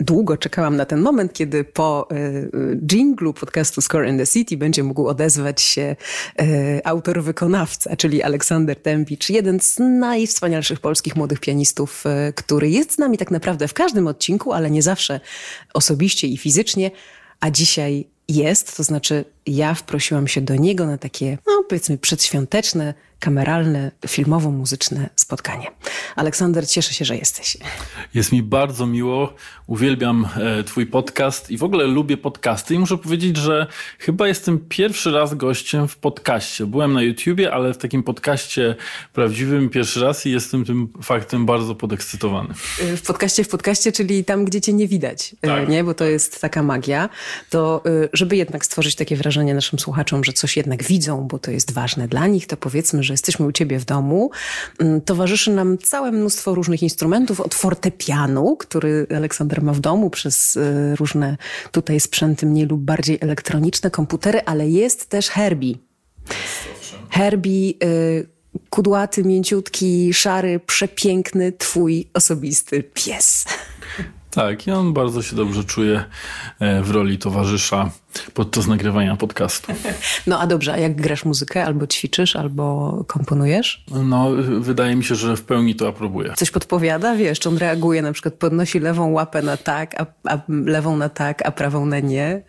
długo czekałam na ten moment, kiedy po dżinglu podcastu Score in the City będzie mógł odezwać się autor-wykonawca, czyli Aleksander Tempicz, jeden z najwspanialszych polskich młodych pianistów, który jest z nami tak naprawdę w każdym odcinku, ale nie zawsze osobiście i fizycznie, a dzisiaj jest, to znaczy ja wprosiłam się do niego na takie, no powiedzmy przedświąteczne, kameralne, filmowo-muzyczne spotkanie. Aleksander, cieszę się, że jesteś. Jest mi bardzo miło, uwielbiam twój podcast i w ogóle lubię podcasty i muszę powiedzieć, że chyba jestem pierwszy raz gościem w podcaście. Byłem na YouTubie, ale w takim podcaście prawdziwym pierwszy raz i jestem tym faktem bardzo podekscytowany. W podcaście, czyli tam, gdzie cię nie widać, tak, nie? Bo to jest taka magia. To żeby jednak stworzyć takie wrażenie naszym słuchaczom, że coś jednak widzą, bo to jest ważne dla nich, to powiedzmy, że jesteśmy u ciebie w domu. Towarzyszy nam całe mnóstwo różnych instrumentów, od fortepianu, który Aleksander ma w domu, przez różne tutaj sprzęty mniej lub bardziej elektroniczne, komputery, ale jest też Herbie. Herbie, kudłaty, mięciutki, szary, przepiękny, twój osobisty pies. Tak, i on bardzo się dobrze czuje w roli towarzysza podczas nagrywania podcastu. No a dobrze, a jak grasz muzykę? Albo ćwiczysz, albo komponujesz? No, wydaje mi się, że w pełni to aprobuję. Coś podpowiada? Wiesz, czy on reaguje, na przykład podnosi lewą łapę na tak, a lewą na tak, a prawą na nie?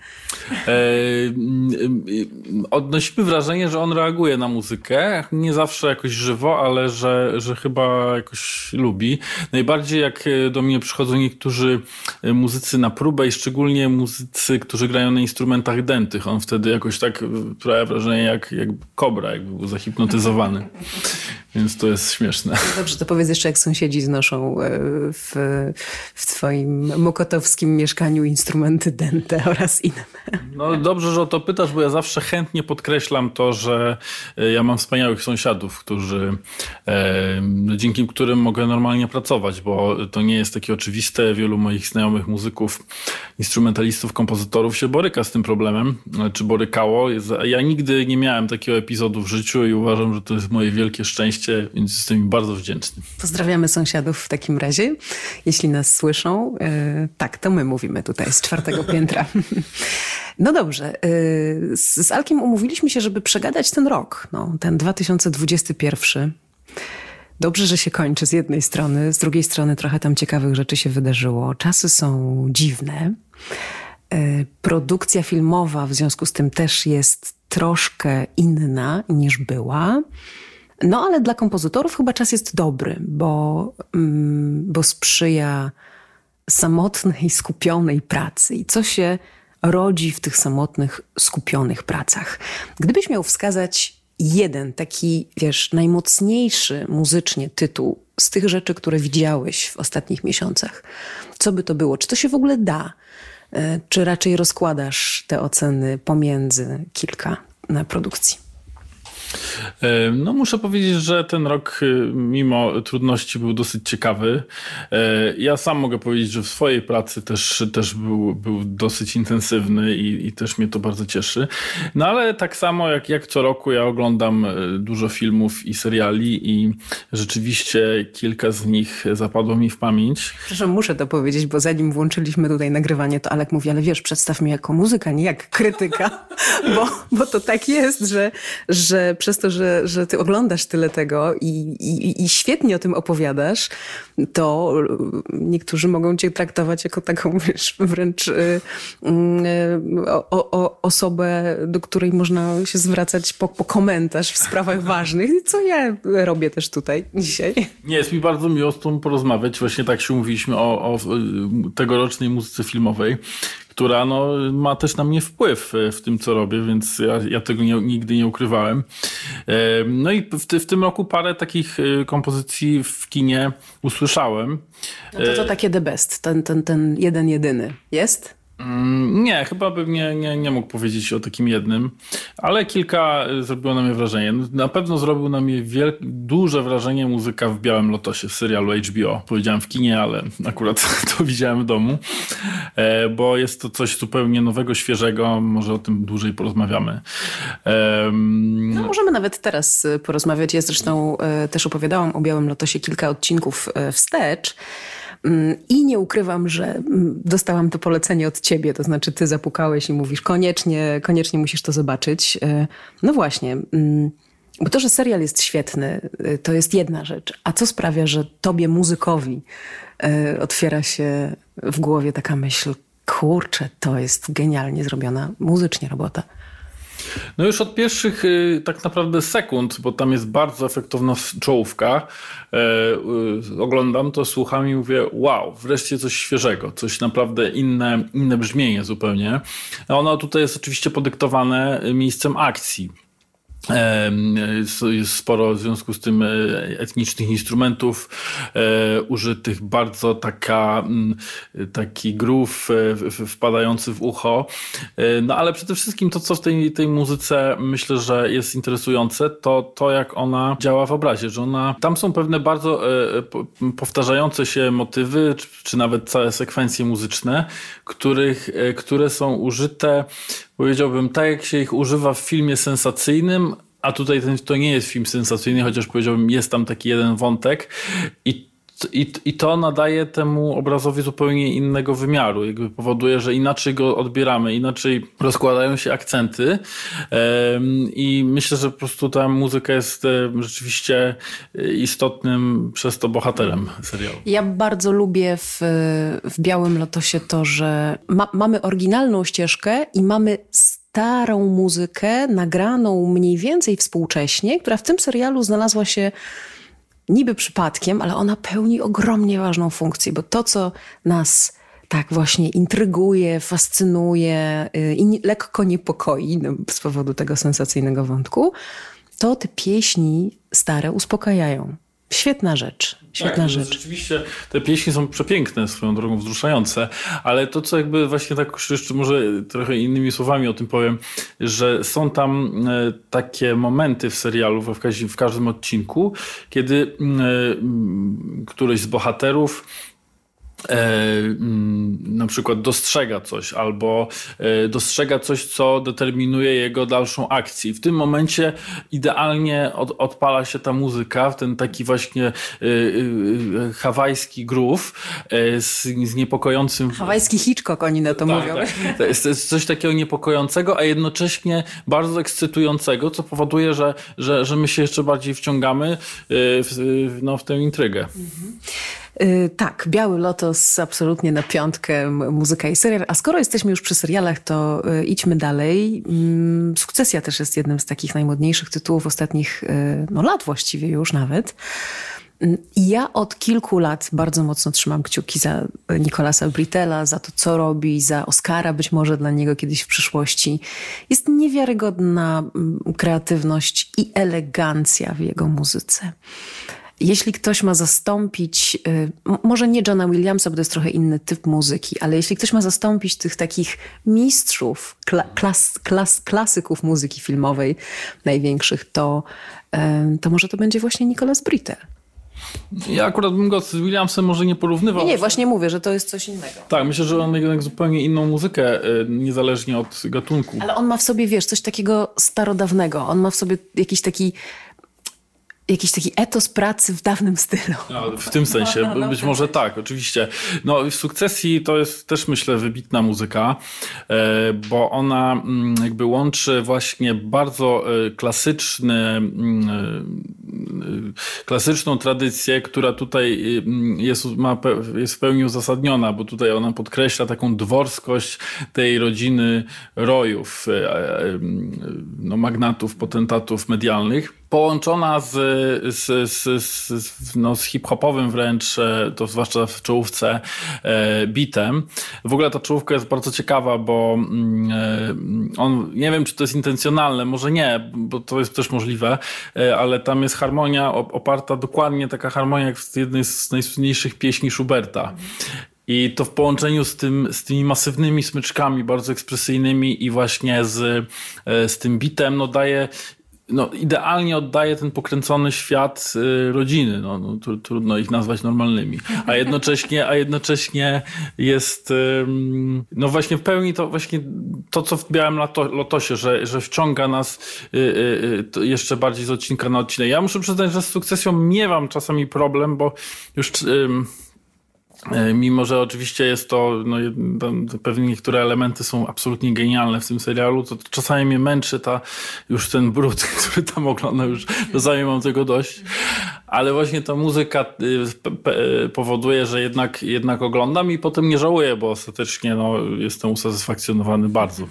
Odnosimy wrażenie, że on reaguje na muzykę. Nie zawsze jakoś żywo, ale że chyba jakoś lubi. Najbardziej jak do mnie przychodzą niektórzy muzycy na próbę i szczególnie muzycy, którzy grają na instrumentach dętych. On wtedy jakoś tak sprawia wrażenie jak kobra, jakby był zahipnotyzowany. Więc to jest śmieszne. Dobrze, to powiedz jeszcze, jak sąsiedzi znoszą w twoim mokotowskim mieszkaniu instrumenty dęte oraz inne. No dobrze, że o to pytasz, bo ja zawsze chętnie podkreślam to, że ja mam wspaniałych sąsiadów, którzy, dzięki którym mogę normalnie pracować, bo to nie jest takie oczywiste. Wielu moich znajomych muzyków, instrumentalistów, kompozytorów się boryka z tym problemem, czy borykało. Ja nigdy nie miałem takiego epizodu w życiu i uważam, że to jest moje wielkie szczęście, więc jestem im bardzo wdzięczny. Pozdrawiamy sąsiadów w takim razie, jeśli nas słyszą. Tak, to my mówimy tutaj z 4. piętra. No dobrze, z Alkiem umówiliśmy się, żeby przegadać ten rok, ten 2021. Dobrze, że się kończy z jednej strony, z drugiej strony trochę tam ciekawych rzeczy się wydarzyło. Czasy są dziwne. Produkcja filmowa w związku z tym też jest troszkę inna niż była. No ale dla kompozytorów chyba czas jest dobry, bo sprzyja samotnej, skupionej pracy. I co się rodzi w tych samotnych, skupionych pracach? Gdybyś miał wskazać jeden taki, najmocniejszy muzycznie tytuł z tych rzeczy, które widziałeś w ostatnich miesiącach, co by to było? Czy to się w ogóle da? Czy raczej rozkładasz te oceny pomiędzy kilka na produkcji? No muszę powiedzieć, że ten rok mimo trudności był dosyć ciekawy. Ja sam mogę powiedzieć, że w swojej pracy też był dosyć intensywny i też mnie to bardzo cieszy. No ale tak samo jak co roku ja oglądam dużo filmów i seriali i rzeczywiście kilka z nich zapadło mi w pamięć. Zresztą muszę to powiedzieć, bo zanim włączyliśmy tutaj nagrywanie, to Alek mówi, ale przedstaw mnie jako muzyka, nie jak krytyka, bo to tak jest, że przez to, że ty oglądasz tyle tego i świetnie o tym opowiadasz, to niektórzy mogą cię traktować jako taką, wręcz osobę, do której można się zwracać po komentarz w sprawach ważnych, co ja robię też tutaj dzisiaj. Nie, jest mi bardzo miło z tą porozmawiać. Właśnie tak się umówiliśmy o tegorocznej muzyce filmowej, która ma też na mnie wpływ w tym, co robię, więc ja tego nigdy nie ukrywałem. No i w tym roku parę takich kompozycji w kinie usłyszałem. No to takie the best, ten jeden jedyny jest? Nie, chyba bym nie mógł powiedzieć o takim jednym, ale kilka zrobiło na mnie wrażenie. Na pewno zrobił na mnie duże wrażenie muzyka w Białym Lotosie w serialu HBO. Powiedziałem w kinie, ale akurat to widziałem w domu, bo jest to coś zupełnie nowego, świeżego. Może o tym dłużej porozmawiamy. No możemy nawet teraz porozmawiać. Ja zresztą też opowiadałam o Białym Lotosie kilka odcinków wstecz. I nie ukrywam, że dostałam to polecenie od ciebie, to znaczy ty zapukałeś i mówisz koniecznie musisz to zobaczyć. No właśnie, bo to, że serial jest świetny, to jest jedna rzecz. A co sprawia, że tobie, muzykowi, otwiera się w głowie taka myśl, kurczę, to jest genialnie zrobiona muzycznie robota. No już od pierwszych tak naprawdę sekund, bo tam jest bardzo efektowna czołówka. Oglądam to, słucham i mówię, wow, wreszcie coś świeżego, coś naprawdę inne brzmienie zupełnie. A ono tutaj jest oczywiście podyktowane miejscem akcji. Jest sporo w związku z tym etnicznych instrumentów użytych, bardzo taki groove wpadający w ucho. No ale przede wszystkim to, co w tej muzyce myślę, że jest interesujące, to jak ona działa w obrazie, że tam są pewne bardzo powtarzające się motywy, czy nawet całe sekwencje muzyczne, które są użyte, powiedziałbym, tak jak się ich używa w filmie sensacyjnym, a tutaj to nie jest film sensacyjny, chociaż powiedziałbym, jest tam taki jeden wątek i to nadaje temu obrazowi zupełnie innego wymiaru. Jakby powoduje, że inaczej go odbieramy, inaczej rozkładają się akcenty i myślę, że po prostu ta muzyka jest rzeczywiście istotnym przez to bohaterem serialu. Ja bardzo lubię w Białym Lotosie to, że mamy oryginalną ścieżkę i mamy starą muzykę nagraną mniej więcej współcześnie, która w tym serialu znalazła się niby przypadkiem, ale ona pełni ogromnie ważną funkcję, bo to, co nas tak właśnie intryguje, fascynuje i lekko niepokoi z powodu tego sensacyjnego wątku, to te pieśni stare uspokajają. Świetna rzecz. Świetna rzecz. Rzeczywiście te pieśni są przepiękne, swoją drogą wzruszające, ale to, co jakby właśnie tak jeszcze może trochę innymi słowami o tym powiem, że są tam takie momenty w serialu, w każdym odcinku, kiedy któryś z bohaterów na przykład dostrzega coś albo dostrzega coś, co determinuje jego dalszą akcję. I w tym momencie idealnie odpala się ta muzyka w ten taki właśnie hawajski groove z niepokojącym... Hawajski Hitchcock oni na to mówią. Tak. To jest coś takiego niepokojącego, a jednocześnie bardzo ekscytującego, co powoduje, że my się jeszcze bardziej wciągamy w tę intrygę. Tak, Biały Lotos absolutnie na piątkę, muzyka i serial. A skoro jesteśmy już przy serialach, to idźmy dalej. Sukcesja też jest jednym z takich najmodniejszych tytułów ostatnich lat właściwie już nawet. I ja od kilku lat bardzo mocno trzymam kciuki za Nicolasa Brittela, za to, co robi, za Oscara być może dla niego kiedyś w przyszłości. Jest niewiarygodna kreatywność i elegancja w jego muzyce. Jeśli ktoś ma zastąpić, może nie Johna Williamsa, bo to jest trochę inny typ muzyki, ale jeśli ktoś ma zastąpić tych takich mistrzów, klasyków muzyki filmowej największych, to może to będzie właśnie Nicolas Britell. Ja akurat bym go z Williamsem może nie porównywał. Nie, właśnie mówię, że to jest coś innego. Tak, myślę, że on ma jednak zupełnie inną muzykę, niezależnie od gatunku. Ale on ma w sobie, wiesz, coś takiego starodawnego. On ma w sobie jakiś taki etos pracy w dawnym stylu. No, w tym sensie, być może tak, oczywiście. No, w Sukcesji to jest też, myślę, wybitna muzyka, bo ona jakby łączy właśnie bardzo klasyczną tradycję, która tutaj jest w pełni uzasadniona, bo tutaj ona podkreśla taką dworskość tej rodziny Royów, magnatów, potentatów medialnych, połączona z hip-hopowym wręcz, to zwłaszcza w czołówce, beatem. W ogóle ta czołówka jest bardzo ciekawa, bo nie wiem, czy to jest intencjonalne, może nie, bo to jest też możliwe, ale tam jest harmonia oparta, dokładnie taka harmonia jak w jednej z najsłynniejszych pieśni Schuberta. I to w połączeniu z tymi masywnymi smyczkami, bardzo ekspresyjnymi i właśnie z tym beatem, idealnie oddaje ten pokręcony świat rodziny. Trudno ich nazwać normalnymi. A jednocześnie jest właśnie w pełni to, co w Białym Lotosie, że wciąga nas jeszcze bardziej z odcinka na odcinek. Ja muszę przyznać, że z Sukcesją miewam czasami problem, bo już Mimo że oczywiście jest to, pewnie niektóre elementy są absolutnie genialne w tym serialu, to czasami mnie męczy już ten brud, który tam oglądam, już czasami mam tego dość. Ale właśnie ta muzyka powoduje, że jednak oglądam i potem nie żałuję, bo ostatecznie jestem usatysfakcjonowany bardzo.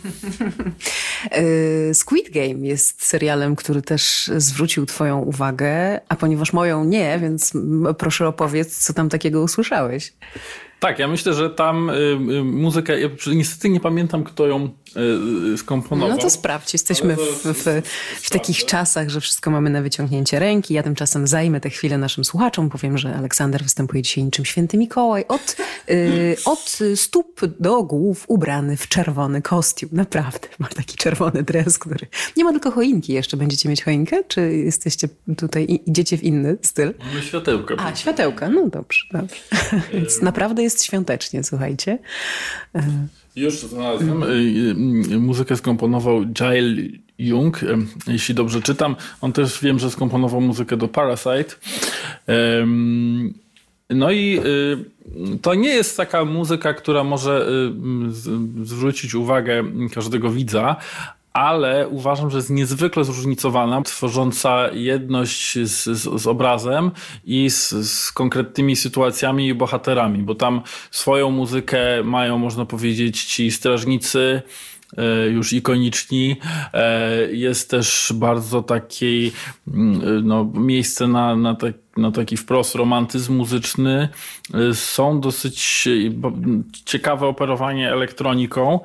Squid Game jest serialem, który też zwrócił twoją uwagę, a ponieważ moją nie, więc proszę opowiedz, co tam takiego usłyszałeś. Tak, ja myślę, że tam muzyka, ja niestety nie pamiętam, kto ją skomponował. No to sprawdź, jesteśmy w takich czasach, że wszystko mamy na wyciągnięcie ręki. Ja tymczasem zajmę tę chwilę naszym słuchaczom. Powiem, że Aleksander występuje dzisiaj niczym Święty Mikołaj. Od stóp do głów ubrany w czerwony kostium. Naprawdę, ma taki czerwony dres, który... Nie ma tylko choinki jeszcze. Będziecie mieć choinkę? Czy jesteście tutaj, idziecie w inny styl? Mamy światełka. A, światełka. No dobrze. Więc naprawdę jest świątecznie, słuchajcie. Już znalazłem. Muzykę skomponował Jael Jung, jeśli dobrze czytam. On też wiem, że skomponował muzykę do Parasite. No i to nie jest taka muzyka, która może zwrócić uwagę każdego widza, ale uważam, że jest niezwykle zróżnicowana, tworząca jedność z obrazem i z konkretnymi sytuacjami i bohaterami, bo tam swoją muzykę mają, można powiedzieć, ci strażnicy, już ikoniczni. Jest też bardzo takie miejsce na taki wprost romantyzm muzyczny. Są dosyć ciekawe operowanie elektroniką.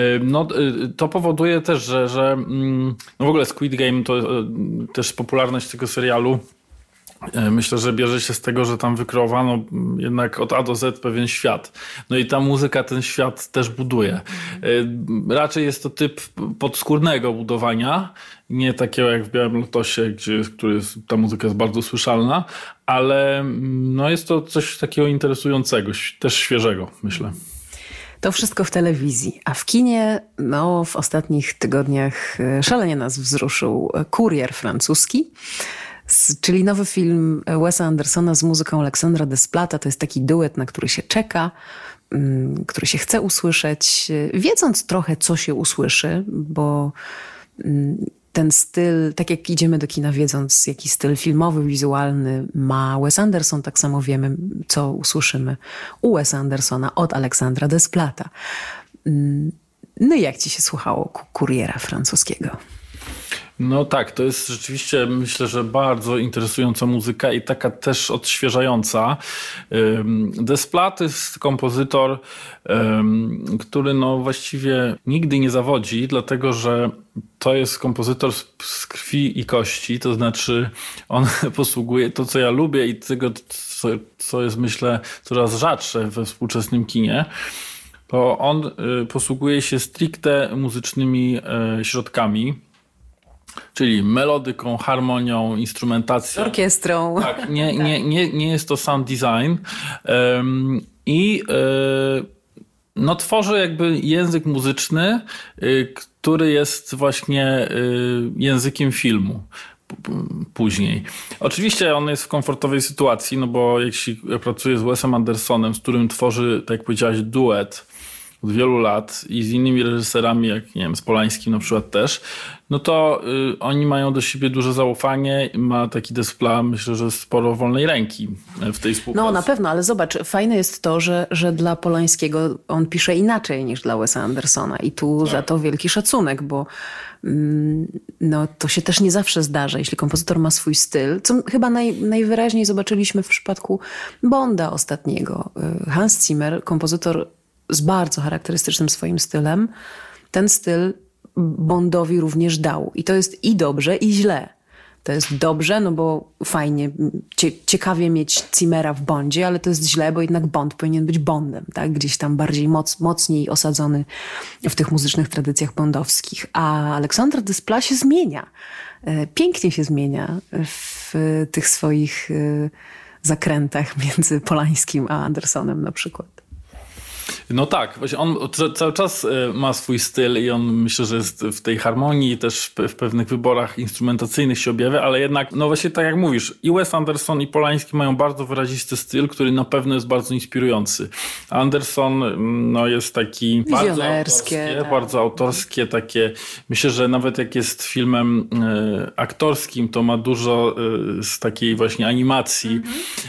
To powoduje też, że w ogóle Squid Game to też popularność tego serialu. Myślę, że bierze się z tego, że tam wykreowano jednak od A do Z pewien świat. No i ta muzyka ten świat też buduje. Raczej jest to typ podskórnego budowania, nie takiego jak w Białym Lotosie, ta muzyka jest bardzo słyszalna, ale jest to coś takiego interesującego, też świeżego, myślę. To wszystko w telewizji, a w kinie w ostatnich tygodniach szalenie nas wzruszył Kurier francuski. Czyli nowy film Wesa Andersona z muzyką Aleksandra Desplata. To jest taki duet, na który się czeka, który się chce usłyszeć, wiedząc trochę, co się usłyszy, bo ten styl, tak jak idziemy do kina, wiedząc, jaki styl filmowy, wizualny ma Wes Anderson, tak samo wiemy, co usłyszymy u Wesa Andersona od Aleksandra Desplata. No i jak ci się słuchało Kuriera francuskiego? No tak, to jest rzeczywiście, myślę, że bardzo interesująca muzyka i taka też odświeżająca. Desplat jest kompozytor, który właściwie nigdy nie zawodzi, dlatego że to jest kompozytor z krwi i kości, to znaczy on posługuje to, co ja lubię i tego, co jest, myślę, coraz rzadsze we współczesnym kinie. To on posługuje się stricte muzycznymi środkami, czyli melodyką, harmonią, instrumentacją. Orkiestrą. Tak, nie jest to sound design. I tworzy jakby język muzyczny, który jest właśnie językiem filmu później. Oczywiście on jest w komfortowej sytuacji, bo jeśli pracuje z Wesem Andersonem, z którym tworzy, tak jak powiedziałaś, duet od wielu lat i z innymi reżyserami, jak nie wiem, z Polańskim na przykład też, to oni mają do siebie duże zaufanie. Ma taki Desplat, myślę, że sporo wolnej ręki w tej współpracy. No na pewno, ale zobacz, fajne jest to, że dla Polańskiego on pisze inaczej niż dla Wesa Andersona i tu tak. Za to wielki szacunek, bo to się też nie zawsze zdarza, jeśli kompozytor ma swój styl, co chyba najwyraźniej zobaczyliśmy w przypadku Bonda ostatniego. Hans Zimmer, kompozytor z bardzo charakterystycznym swoim stylem, ten styl Bondowi również dał. I to jest i dobrze, i źle. To jest dobrze, bo fajnie, ciekawie mieć Zimmera w Bondzie, ale to jest źle, bo jednak Bond powinien być Bondem, tak? Gdzieś tam bardziej mocniej osadzony w tych muzycznych tradycjach bondowskich. A Aleksander Desplat się zmienia. Pięknie się zmienia w tych swoich zakrętach między Polańskim a Andersonem na przykład. No tak, właśnie on cały czas ma swój styl i on myślę, że jest w tej harmonii, też w pewnych wyborach instrumentacyjnych się objawia, ale jednak, no właśnie tak jak mówisz, i Wes Anderson i Polański mają bardzo wyrazisty styl, który na pewno jest bardzo inspirujący. Anderson no, jest taki bardzo autorskie, takie, myślę, że nawet jak jest filmem aktorskim, to ma dużo z takiej właśnie animacji.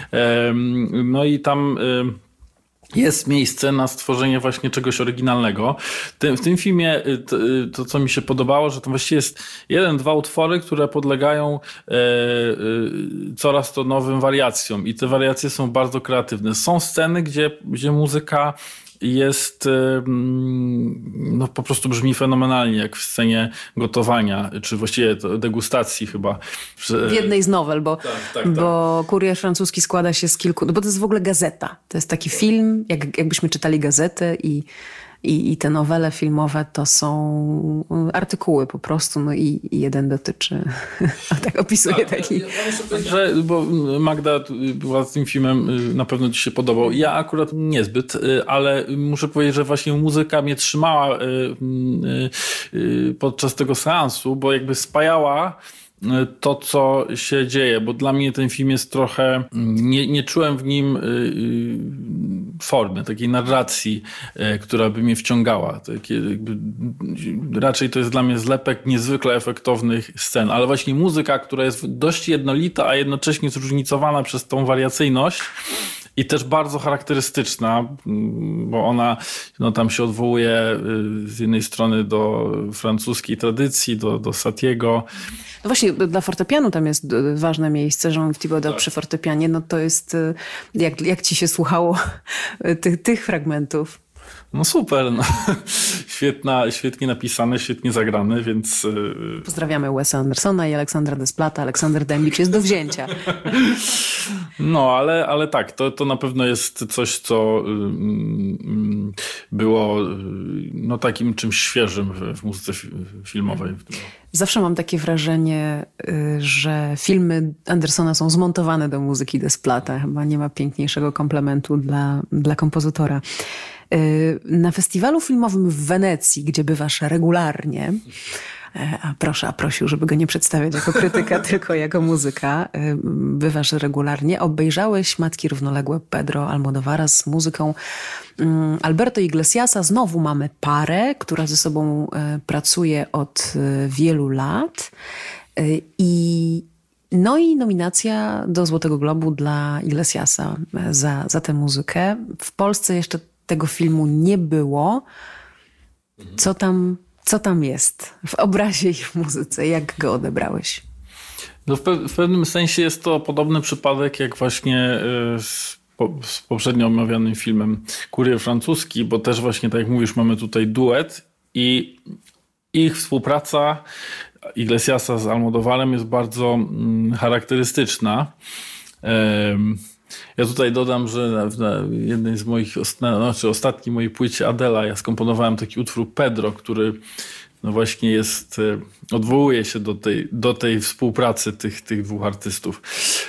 No i tam jest miejsce na stworzenie właśnie czegoś oryginalnego. W tym filmie to, co mi się podobało, że to właściwie jest 1-2 utwory, które podlegają coraz to nowym wariacjom i te wariacje są bardzo kreatywne. Są sceny, gdzie muzyka jest, no po prostu brzmi fenomenalnie, jak w scenie gotowania, czy właściwie degustacji chyba. W jednej z nowel, bo Kurier francuski składa się z kilku, no bo to jest w ogóle gazeta. To jest taki film, jakbyśmy czytali gazetę i te nowele filmowe to są artykuły po prostu, no i jeden dotyczy, tak opisuje taki. Bo Magda była z tym filmem, na pewno ci się podobał. Ja akurat niezbyt, ale muszę powiedzieć, że właśnie muzyka mnie trzymała podczas tego seansu, bo jakby spajała to, co się dzieje, bo dla mnie ten film jest trochę, nie czułem w nim formy, takiej narracji, która by mnie wciągała. Raczej to jest dla mnie zlepek niezwykle efektownych scen, ale właśnie muzyka, która jest dość jednolita, a jednocześnie zróżnicowana przez tą wariacyjność i też bardzo charakterystyczna, bo ona tam się odwołuje z jednej strony do francuskiej tradycji, do Satiego. No właśnie, dla fortepianu tam jest ważne miejsce, Jean Thibaudot przy fortepianie, no to jest, jak ci się słuchało tych fragmentów? No super, no. Świetnie napisane, świetnie zagrane, więc... Pozdrawiamy Wesa Andersona i Aleksandra Desplata. Aleksander Dębicz jest do wzięcia. No, ale tak, to na pewno jest coś, co było no, takim czymś świeżym w muzyce filmowej. Zawsze mam takie wrażenie, że filmy Andersona są zmontowane do muzyki Desplata. Chyba nie ma piękniejszego komplementu dla kompozytora. Na festiwalu filmowym w Wenecji, gdzie bywasz regularnie, a prosił, żeby go nie przedstawiać jako krytyka, tylko jako muzyka, bywasz regularnie, obejrzałeś Matki równoległe Pedro Almodóvara z muzyką Alberto Iglesiasa. Znowu mamy parę, która ze sobą pracuje od wielu lat i nominacja do Złotego Globu dla Iglesiasa za tę muzykę. W Polsce jeszcze tego filmu nie było. Co tam jest w obrazie i w muzyce? Jak go odebrałeś? No w pewnym sensie jest to podobny przypadek jak właśnie z poprzednio omawianym filmem Kurier francuski, bo też właśnie tak jak mówisz, mamy tutaj duet i ich współpraca Iglesiasa z Almodóvarem jest bardzo charakterystyczna. Ja tutaj dodam, że na jednej z moich, ostatniej mojej płycie Adela ja skomponowałem taki utwór Pedro, który no właśnie odwołuje się do tej współpracy tych dwóch artystów.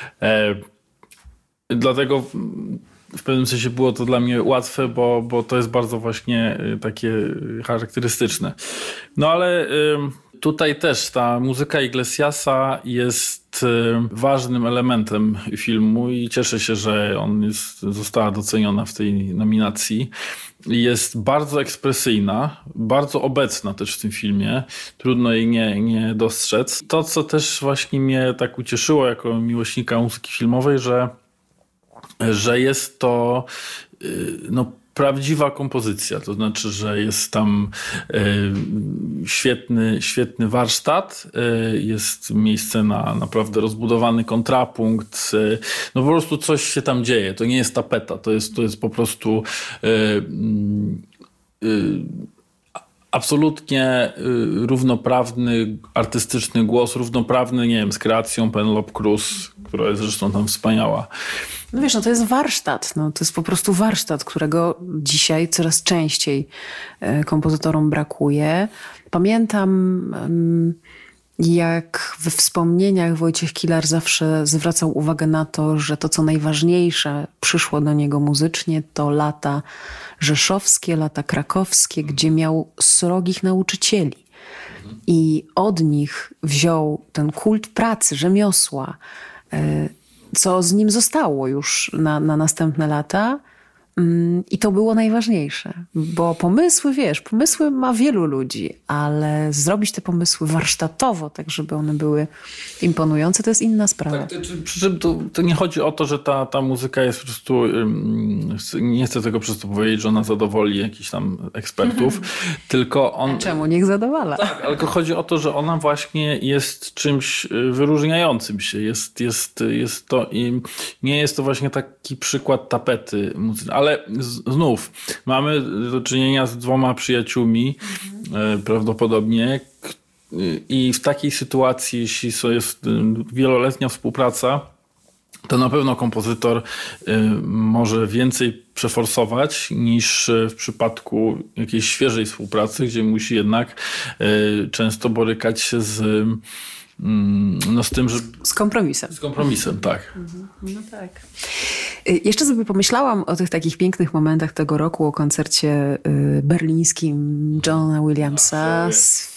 Dlatego w pewnym sensie było to dla mnie łatwe, bo to jest bardzo właśnie takie charakterystyczne. No ale tutaj też ta muzyka Iglesiasa jest ważnym elementem filmu i cieszę się, że została doceniona w tej nominacji. Jest bardzo ekspresyjna, bardzo obecna też w tym filmie. Trudno jej nie dostrzec. To, co też właśnie mnie tak ucieszyło jako miłośnika muzyki filmowej, że jest to prawdziwa kompozycja, to znaczy, że jest tam świetny warsztat, jest miejsce na naprawdę rozbudowany kontrapunkt, no po prostu coś się tam dzieje, to nie jest tapeta, to jest po prostu absolutnie równoprawny, artystyczny głos, równoprawny, nie wiem, z kreacją Penelope Cruz, która jest zresztą tam wspaniała. No wiesz, to jest warsztat, to jest po prostu warsztat, którego dzisiaj coraz częściej kompozytorom brakuje. Pamiętam jak we wspomnieniach Wojciech Kilar zawsze zwracał uwagę na to, że to, co najważniejsze przyszło do niego muzycznie, to lata rzeszowskie, lata krakowskie, gdzie miał srogich nauczycieli. I od nich wziął ten kult pracy, rzemiosła, co z nim zostało już na następne lata. I to było najważniejsze, bo pomysły ma wielu ludzi, ale zrobić te pomysły warsztatowo, tak żeby one były imponujące, to jest inna sprawa. Tak, przy czym to nie chodzi o to, że ta muzyka jest po prostu, nie chcę tego przez to powiedzieć, że ona zadowoli jakichś tam ekspertów, tylko on... Czemu? Niech zadowala. Tak, ale chodzi o to, że ona właśnie jest czymś wyróżniającym się. Jest to i nie jest to właśnie taki przykład tapety muzycznej, ale znów mamy do czynienia z dwoma przyjaciółmi prawdopodobnie i w takiej sytuacji, jeśli to jest wieloletnia współpraca, to na pewno kompozytor może więcej przeforsować niż w przypadku jakiejś świeżej współpracy, gdzie musi jednak często borykać się z tym, że... Z kompromisem. Z kompromisem, tak. No tak. Jeszcze sobie pomyślałam o tych takich pięknych momentach tego roku, o koncercie berlińskim Johna Williamsa.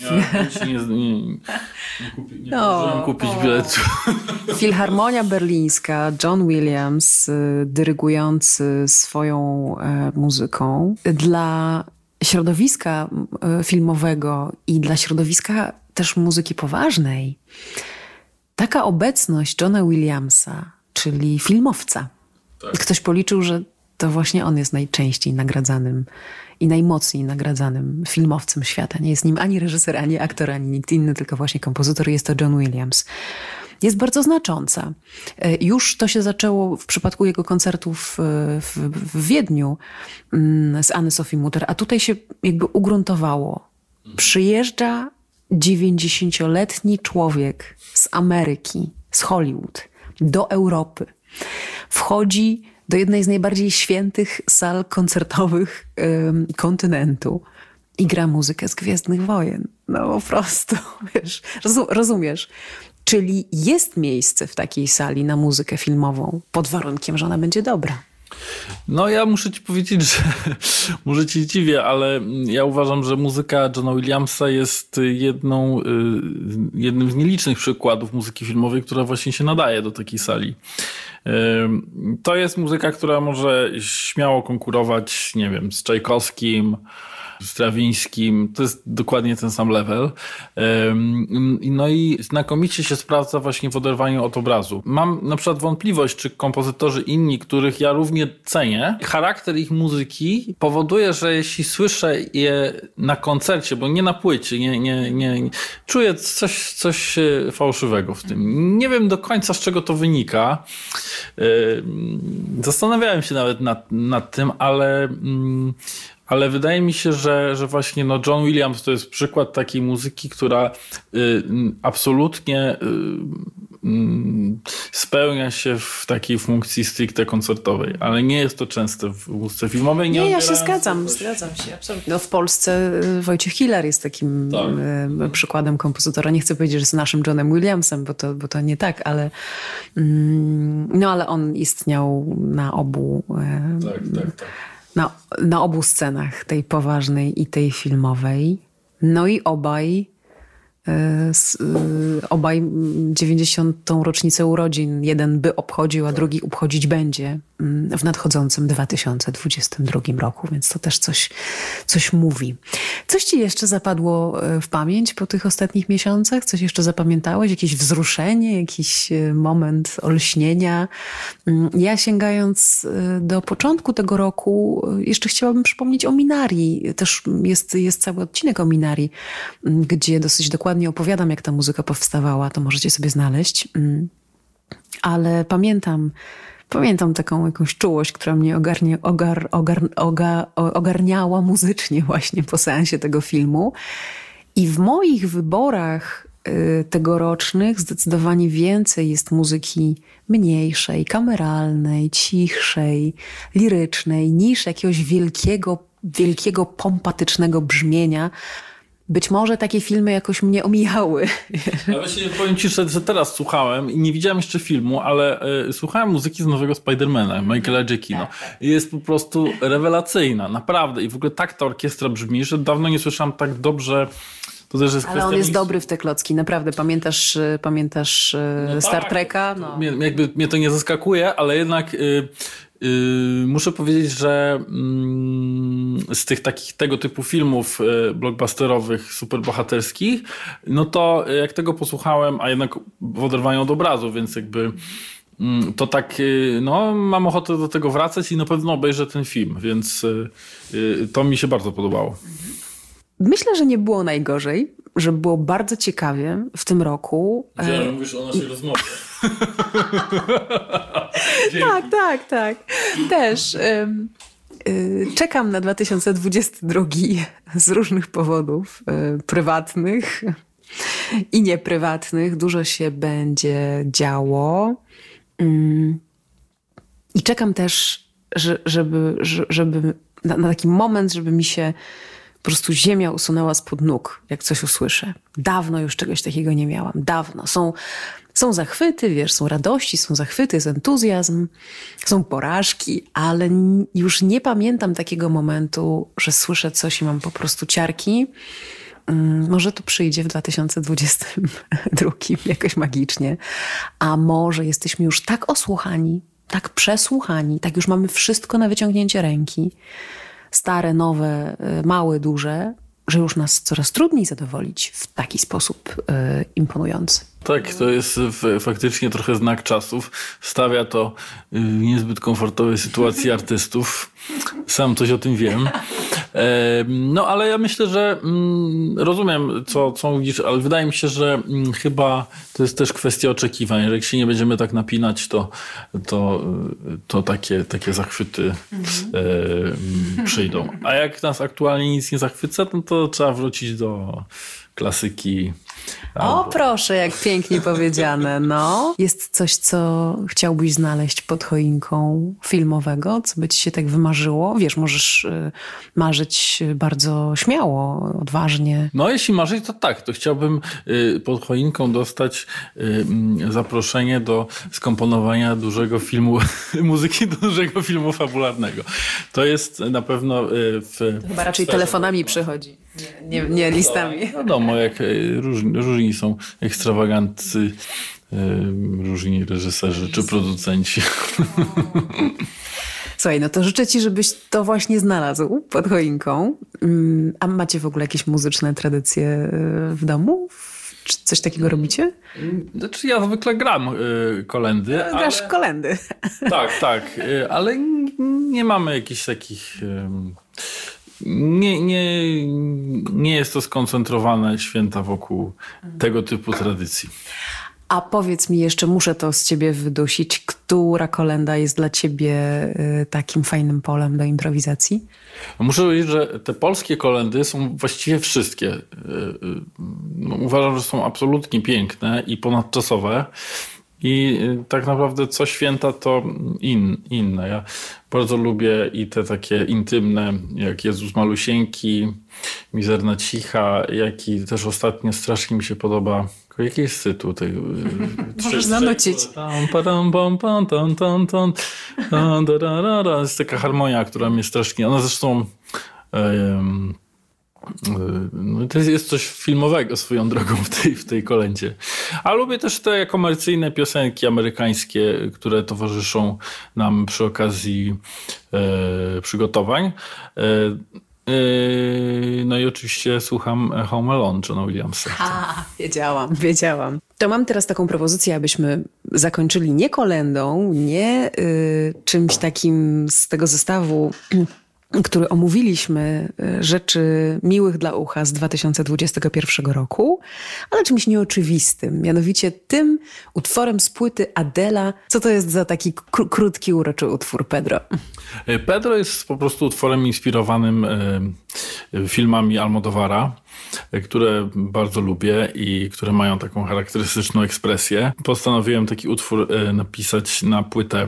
Nie zdążyłem kupić biletu. Filharmonia berlińska, John Williams dyrygujący swoją muzyką. Dla środowiska filmowego i dla środowiska też muzyki poważnej, taka obecność Johna Williamsa, czyli filmowca. Tak. Ktoś policzył, że to właśnie on jest najczęściej nagradzanym i najmocniej nagradzanym filmowcem świata. Nie jest nim ani reżyser, ani aktor, ani nikt inny, tylko właśnie kompozytor. Jest to John Williams. Jest bardzo znacząca. Już to się zaczęło w przypadku jego koncertów w Wiedniu z Anny-Sophie Mutter, a tutaj się jakby ugruntowało. Przyjeżdża 90-letni człowiek z Ameryki, z Hollywood, do Europy. Wchodzi do jednej z najbardziej świętych sal koncertowych kontynentu i gra muzykę z Gwiezdnych Wojen. No po prostu, wiesz, rozumiesz. Czyli jest miejsce w takiej sali na muzykę filmową, pod warunkiem, że ona będzie dobra. No ja muszę ci powiedzieć, że może ci dziwię, ale ja uważam, że muzyka Johna Williamsa jest jednym z nielicznych przykładów muzyki filmowej, która właśnie się nadaje do takiej sali. To jest muzyka, która może śmiało konkurować, nie wiem, z Czajkowskim, Strawińskim. To jest dokładnie ten sam level. No i znakomicie się sprawdza właśnie w oderwaniu od obrazu. Mam na przykład wątpliwość, czy kompozytorzy inni, których ja równie cenię, charakter ich muzyki powoduje, że jeśli słyszę je na koncercie, bo nie na płycie, nie czuję coś fałszywego w tym. Nie wiem do końca, z czego to wynika. Zastanawiałem się nawet nad tym, ale wydaje mi się, że właśnie John Williams to jest przykład takiej muzyki, która absolutnie spełnia się w takiej funkcji stricte koncertowej, ale nie jest to częste w muzyce filmowej. Nie, ja się zgadzam się, absolutnie. No w Polsce Wojciech Kilar jest takim przykładem kompozytora. Nie chcę powiedzieć, że z naszym Johnem Williamsem, bo to nie tak, ale ale on istniał na obu na obu scenach, tej poważnej i tej filmowej. No i obaj 90. rocznicę urodzin. Jeden by obchodził, a drugi obchodzić będzie w nadchodzącym 2022 roku, więc to też coś mówi. Coś ci jeszcze zapadło w pamięć po tych ostatnich miesiącach? Coś jeszcze zapamiętałeś? Jakieś wzruszenie? Jakiś moment olśnienia? Ja sięgając do początku tego roku jeszcze chciałabym przypomnieć o Minari. Też jest cały odcinek o Minari, gdzie dosyć dokładnie opowiadam, jak ta muzyka powstawała. To możecie sobie znaleźć. Ale pamiętam taką jakąś czułość, która mnie ogarniała muzycznie właśnie po seansie tego filmu. I w moich wyborach tegorocznych zdecydowanie więcej jest muzyki mniejszej, kameralnej, cichszej, lirycznej, niż jakiegoś wielkiego, pompatycznego brzmienia. być może takie filmy jakoś mnie omijały. Ale właśnie powiem ci, że teraz słuchałem i nie widziałem jeszcze filmu, ale słuchałem muzyki z nowego Spidermana, Michaela Giacchino. Jest po prostu rewelacyjna, naprawdę. I w ogóle tak ta orkiestra brzmi, że dawno nie słyszałam tak dobrze. To też jest ale on jest dobry w te klocki, naprawdę. Pamiętasz Star Treka? No. Mnie to nie zaskakuje, ale jednak muszę powiedzieć, że z tych takich tego typu filmów blockbusterowych, superbohaterskich, no to jak tego posłuchałem, a jednak w oderwaniu od obrazu, więc jakby to tak, no mam ochotę do tego wracać i na pewno obejrzę ten film, więc to mi się bardzo podobało. Myślę, że nie było najgorzej, że było bardzo ciekawie w tym roku. Gdzie mówisz o naszej rozmowie. Tak. Też. Czekam na 2022 z różnych powodów prywatnych i nieprywatnych. Dużo się będzie działo. I czekam też, żeby na taki moment, żeby mi się po prostu ziemia usunęła spod nóg, jak coś usłyszę. Dawno już czegoś takiego nie miałam. Dawno. Są zachwyty, wiesz, są radości, są zachwyty, jest entuzjazm, są porażki, ale już nie pamiętam takiego momentu, że słyszę coś i mam po prostu ciarki. Może to przyjdzie w 2022 jakoś magicznie, a może jesteśmy już tak osłuchani, tak przesłuchani, tak już mamy wszystko na wyciągnięcie ręki, stare, nowe, małe, duże, że już nas coraz trudniej zadowolić w taki sposób imponujący. Tak, to jest faktycznie trochę znak czasów. Stawia to w niezbyt komfortowej sytuacji artystów. Sam coś o tym wiem. No ale ja myślę, że rozumiem, co mówisz, ale wydaje mi się, że chyba to jest też kwestia oczekiwań. Że jak się nie będziemy tak napinać, to takie zachwyty przyjdą. A jak nas aktualnie nic nie zachwyca, to trzeba wrócić do klasyki. O proszę, jak pięknie powiedziane. No. Jest coś, co chciałbyś znaleźć pod choinką filmowego, co by ci się tak wymarzyło? Wiesz, możesz marzyć bardzo śmiało, odważnie. No jeśli marzyć, to tak. To chciałbym pod choinką dostać zaproszenie do skomponowania dużego filmu, muzyki do dużego filmu fabularnego. To jest na pewno chyba raczej telefonami przychodzi, nie listami. No, wiadomo, jak różni są ekstrawagantcy, różni reżyserzy czy producenci. Słuchaj, no to życzę ci, żebyś to właśnie znalazł pod choinką. A macie w ogóle jakieś muzyczne tradycje w domu? Czy coś takiego robicie? Znaczy ja zwykle gram kolędy. Grasz kolędy. Tak, ale nie mamy jakichś takich... Nie jest to skoncentrowane święta wokół tego typu tradycji. A powiedz mi jeszcze, muszę to z ciebie wydusić, która kolęda jest dla ciebie takim fajnym polem do improwizacji? Muszę powiedzieć, że te polskie kolędy są właściwie wszystkie. Uważam, że są absolutnie piękne i ponadczasowe. I tak naprawdę co święta to inne. Ja bardzo lubię i te takie intymne, jak Jezus Malusieńki, Mizerna Cicha, jak i też ostatnio strasznie mi się podoba. Jaki jest tytuł tej? Możesz zanucić. Jest taka harmonia, która mnie strasznie... Ona zresztą... To jest coś filmowego swoją drogą w tej kolędzie. A lubię też te komercyjne piosenki amerykańskie, które towarzyszą nam przy okazji przygotowań. No i oczywiście słucham Home Alone Johna Williamsa. Wiedziałam. To mam teraz taką propozycję, abyśmy zakończyli nie kolędą, nie czymś takim z tego zestawu, który omówiliśmy, rzeczy miłych dla ucha z 2021 roku, ale czymś nieoczywistym, mianowicie tym utworem z płyty Adela. Co to jest za taki krótki, uroczy utwór, Pedro? Pedro jest po prostu utworem inspirowanym filmami Almodóvara. które bardzo lubię i które mają taką charakterystyczną ekspresję. Postanowiłem taki utwór napisać na płytę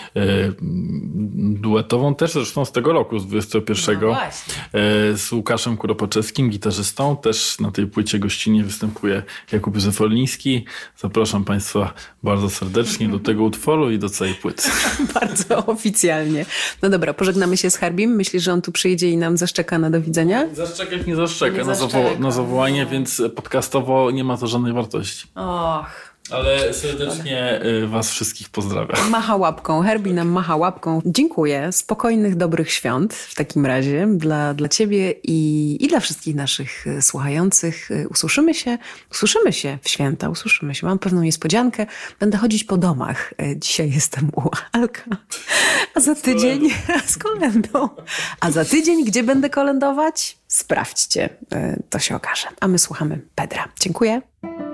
duetową, też zresztą z tego roku, z 21. No z Łukaszem Kuropaczewskim, gitarzystą. Też na tej płycie gościnnie występuje Jakub Józef Oliński. Zapraszam Państwa bardzo serdecznie do tego utworu i do całej płyty. Bardzo oficjalnie. No dobra, pożegnamy się z Harbim. Myślisz, że on tu przyjdzie i nam zaszczeka na do widzenia? Zaszczekać nie zaszczeka na zawołanie, więc podcastowo nie ma to żadnej wartości. Och. Ale serdecznie was wszystkich pozdrawiam. Macha łapką. Herbie nam macha łapką. Dziękuję. Spokojnych, dobrych świąt w takim razie dla ciebie i dla wszystkich naszych słuchających. Usłyszymy się w święta. Usłyszymy się. Mam pewną niespodziankę. Będę chodzić po domach. Dzisiaj jestem u Alka. A za tydzień z kolędą. A za tydzień gdzie będę kolędować? Sprawdźcie. To się okaże. A my słuchamy Pedra. Dziękuję.